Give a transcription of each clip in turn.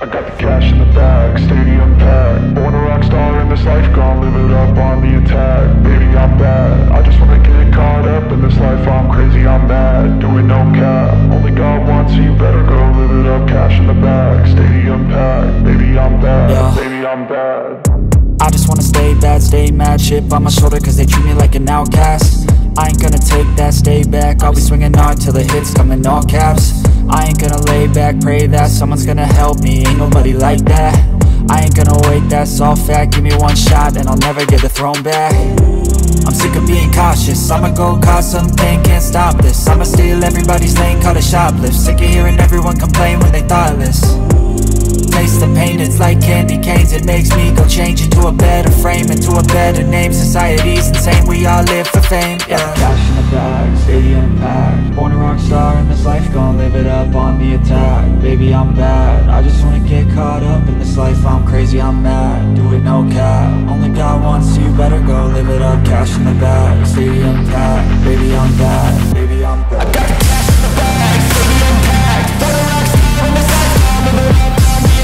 I got the cash in the bag, stadium packed. Born a rock star in this life, gon' live it up on the attack. Baby, I'm bad, I just wanna get caught up in this life. I'm crazy, I'm mad, doing no cap. Only God wants you, better go live it up. Cash in the bag, stadium packed. Baby, I'm bad, yeah. Baby, I'm bad. I just wanna stay bad, stay mad. Chip on my shoulder cause they treat me like an outcast. I ain't gonna take that, stay back. I'll be swinging hard till the hits come in all caps. I ain't gonna lay back, pray that someone's gonna help me. Ain't nobody like that. I ain't gonna wait, that's all fact. Give me one shot and I'll never get the throne back. I'm sick of being cautious, I'ma go cause something, can't stop this. I'ma steal everybody's lane, call it shoplift. Sick of hearing everyone complain when they thoughtless. Taste the pain, it's like candy canes. It makes me go change into a better frame, into a better name. Society's insane, we all live for fame, yeah. Cash in the bag, stadium packed. Born a rock star in this life, gon' live it up on the attack. Baby, I'm bad, I just wanna get caught up in this life. I'm crazy, I'm mad, do it no cap. Only God wants you, better go live it up. Cash in the bag, stadium packed. Baby, I'm bad, baby, I'm bad. I got the cash in the bag, stadium packed. Born a rock star in this life, gon' live it up.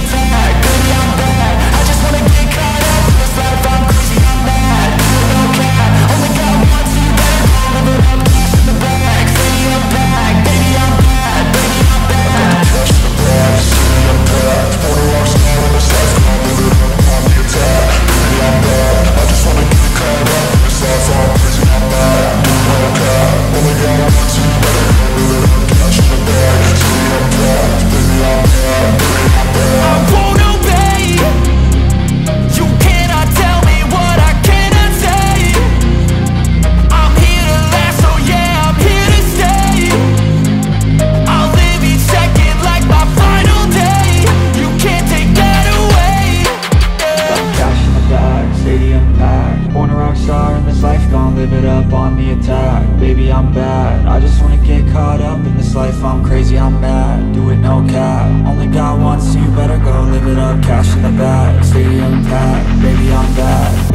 Live it up on the attack. Baby, I'm bad, I just wanna get caught up in this life. I'm crazy, I'm mad, do it no cap. Only God wants you, better go live it up. Cash in the bag, stadium packed. Baby, I'm bad.